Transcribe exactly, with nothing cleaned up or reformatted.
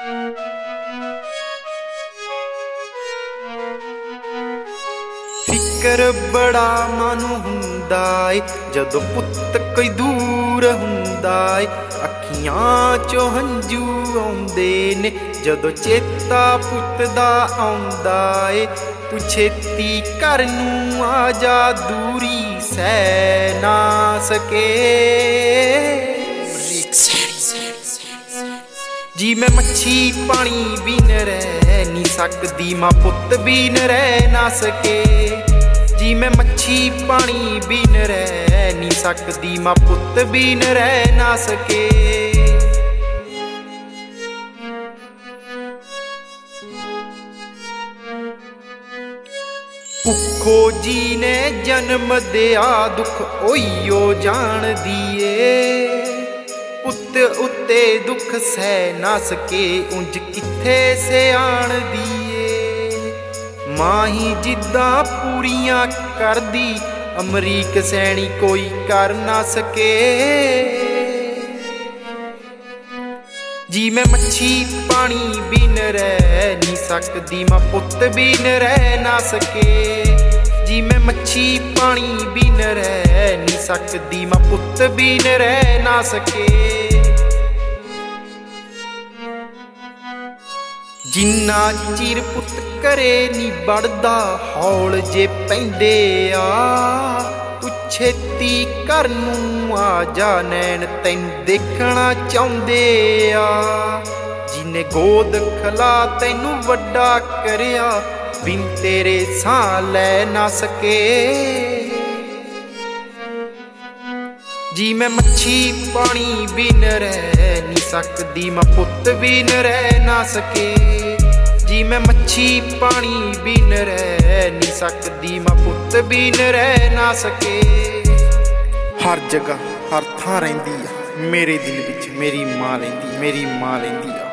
ਫਿਕਰ ਬੜਾ ਮਨ ਹੁੰਦਾ ਏ ਜਦੋਂ ਪੁੱਤ ਕੋਈ ਦੂਰ ਹੁੰਦਾ ਏ। ਅੱਖੀਆਂ ਚੋਂ ਹੰਝੂ ਆਉਂਦੇ ਨੇ ਜਦੋਂ ਚੇਤਾ ਪੁੱਤ ਦਾ ਆਉਂਦਾ ਏ। ਤੂੰ ਛੇਤੀ ਘਰ ਨੂੰ ਆ ਜਾ, ਦੂਰੀ ਸਹਿ ਨਾ ਸਕੇ। ਜੀ ਮੈਂ ਮੱਛੀ ਪਾਣੀ ਬਿਨ ਰਹਿ ਨਹੀਂ ਸਕਦੀ, ਮਾਂ ਪੁੱਤ ਬਿਨ ਰਹਿ ਨਾ ਸਕੇ। ਜੀ ਮੈਂ ਮੱਛੀ ਪਾਣੀ ਬਿਨ ਰਹਿ ਨਹੀਂ ਸਕਦੀ, ਮਾਂ ਪੁੱਤ ਬਿਨ ਰਹਿ ਨਾ ਸਕੇ। ਭੁੱਖੋ ਜੀ ਨੇ ਜਨਮ ਦਿਆ ਦੁੱਖ ਉਈਓ ਜਾਣਦੀ ਏ। ਪੁੱਤ ਉੱਤੇ ਦੁੱਖ ਸਹਿ ਨਾ ਸਕੇ, ਉਂਝ ਕਿੱਥੇ ਸਿਆਣਦੀ ਏ। ਮਾਂ ਹੀ ਜਿੱਦਾਂ ਪੂਰੀਆਂ ਕਰਦੀ, ਅਮਰੀਕ ਸੈਣੀ ਕੋਈ ਕਰ ਨਾ ਸਕੇ। ਜੀ ਮੈਂ ਮੱਛੀ ਪਾਣੀ ਬਿਨ ਰਹਿ ਨਹੀਂ ਸਕਦੀ, ਮਾਂ ਪੁੱਤ ਬਿਨ ਰਹਿ ਨਾ ਸਕੇ। ਜੀ ਮੈਂ ਮੱਛੀ ਪਾਣੀ ਬਿਨ ਰਹਿ ਨਹੀਂ ਸਕਦੀ, ਮਾਂ ਪੁੱਤ ਬਿਨ ਰਹਿ ਨਾ ਸਕੇ। ਜਿੰਨਾ ਚਿਰ ਪੁੱਤ ਘਰੇ ਨੀ ਵੜਦਾ, ਹੌਲ ਜੇ ਪੈਂਦੇ ਆ। ਤੂੰ ਛੇਤੀ ਘਰ ਨੂੰ ਆ ਜਾ, ਨੈਣ ਤੈਨੂੰ ਦੇਖਣਾ ਚਾਹੁੰਦੇ ਆ। ਜਿਹਨੇ ਗੋਦ ਖਲਾ ਤੈਨੂੰ ਵੱਡਾ ਕਰਿਆ, ਬਿਨ ਤੇਰੇ ਸਾਹ ਲੈ ਨਾ ਸਕੇ। ਜੀ ਮੈਂ ਮੱਛੀ ਪਾਣੀ ਬਿਨ ਰਹਿ ਨਹੀਂ ਸਕਦੀ, ਮਾਂ ਪੁੱਤ ਬਿਨ ਰਹਿ ਨਾ ਸਕੇ। ਜੀ ਮੈਂ ਮੱਛੀ ਪਾਣੀ ਬਿਨ ਰਹਿ ਨਹੀਂ ਸਕਦੀ, ਮਾਂ ਪੁੱਤ ਬਿਨ ਰਹਿ ਨਾ ਸਕੇ। ਹਰ ਜਗ੍ਹਾ ਹਰ ਥਾਂ ਰਹਿੰਦੀ ਆ ਮੇਰੇ ਦਿਲ ਵਿੱਚ ਮੇਰੀ ਮਾਂ ਰਹਿੰਦੀ, ਮੇਰੀ ਮਾਂ ਰਹਿੰਦੀ ਆ।